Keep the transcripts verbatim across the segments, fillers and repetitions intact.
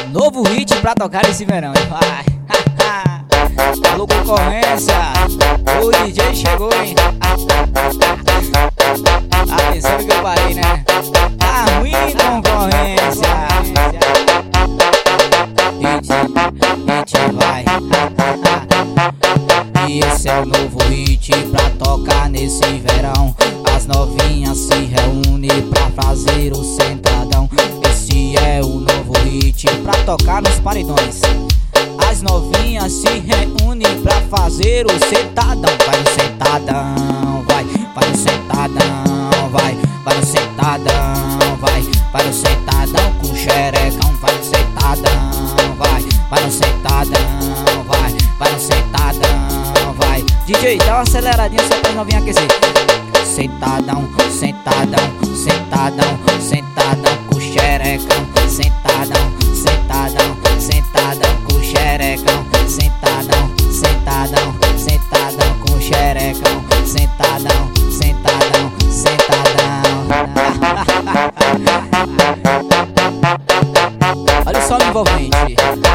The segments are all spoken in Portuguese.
Novo hit pra tocar esse verão, hein? Vai. Alô, concorrência, o D J chegou, hein? Atenção que eu parei, né? Tá ruim, concorrência. Hit, hit, vai. E esse é o novo hit pra tocar nesse verão. As novinhas se reúnem pra fazer o sentadão. Esse é o novo hit pra tocar nos paredões. As novinhas se reúnem pra fazer o sentadão. Vai no sentadão, vai, vai no sentadão, vai, vai no sentadão, vai, vai no sentadão com xerecão. Vai no sentadão, vai, vai no sentadão, vai, vai no sentadão, vai. D J, dá uma aceleradinha só pra novinha aquecer. Sentadão, sentadão, sentadão, sentadão com xerecão. Sentadão, sentadão, sentadão com xerecão. Sentadão, sentadão, sentadão com xerecão. Sentadão, sentadão, sentadão. Olha o som envolvente.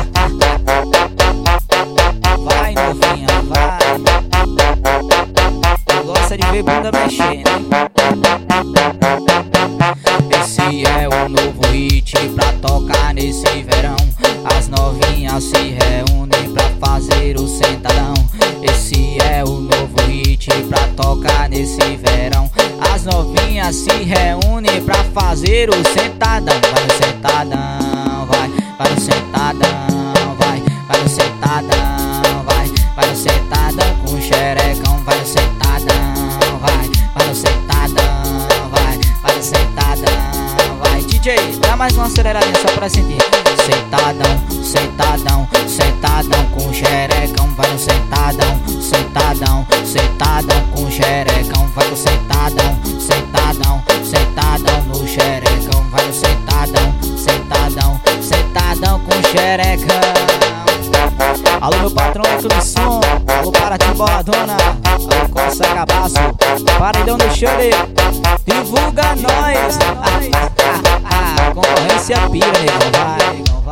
Vai, novinha, vai. Gosta de ver bunda mexendo, hein? Esse é o novo hit pra tocar nesse verão. As novinhas se reúnem pra fazer o sentadão. Esse é o novo hit pra tocar nesse verão. As novinhas se reúnem pra fazer o sentadão. Vai no sentadão, vai, vai no sentadão, vai, vai no sentadão, vai, vai no sentadão com xerecão. Vai no sentadão, vai, vai no sentadão, vai, vai no sentadão, vai. D J, dá mais uma aceleradinha só pra sentir. Sentadão, sentadão, sentadão com xerecão. Vai no sentadão, sentadão, sentadão com xerecão. Vai no sentadão, sentadão, sentadão no xerecão. Vai no sentadão, sentadão, sentadão com xerecão. Alô, meu patrão do som, alô, Paraty Boladona, alô, Costa Cabaço, paredão do Xande, divulga nós. Concorrência pira, negão, vai.